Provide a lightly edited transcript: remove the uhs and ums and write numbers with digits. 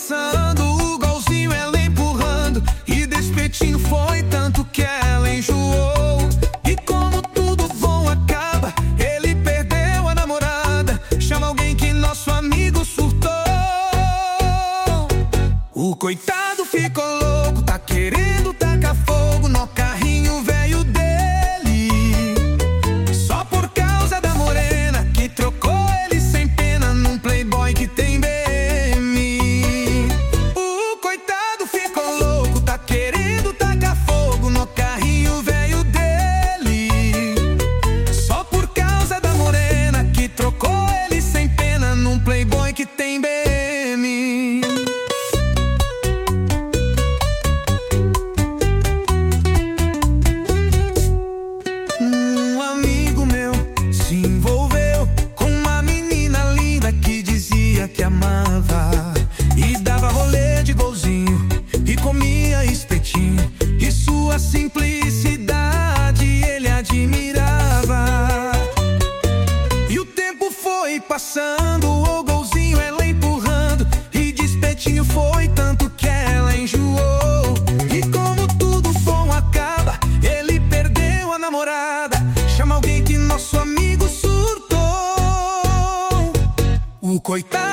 passando, o golzinho ela empurrando, e despetinho foi tanto que ela enjoou. E como tudo bom acaba, ele perdeu a namorada. Chama alguém que nosso amigo surtou. O coitado ficou louco, tá querendo tacar fogo no carrinho velho dele, só por causa da morena que trocou ele sem pena num playboy que tem BM. O coitado ficou louco, tá querendo tacar fogo no carrinho velho dele, só por causa da morena que trocou ele sem pena num playboy que tem BM. Que amava e dava rolê de golzinho e comia espetinho, e sua simplicidade ele admirava. E o tempo foi passando, o golzinho ela empurrando, e de espetinho foi tanto que ela enjoou. E como tudo bom acaba, ele perdeu a namorada. Chama alguém que nosso amigo surtou. O coitado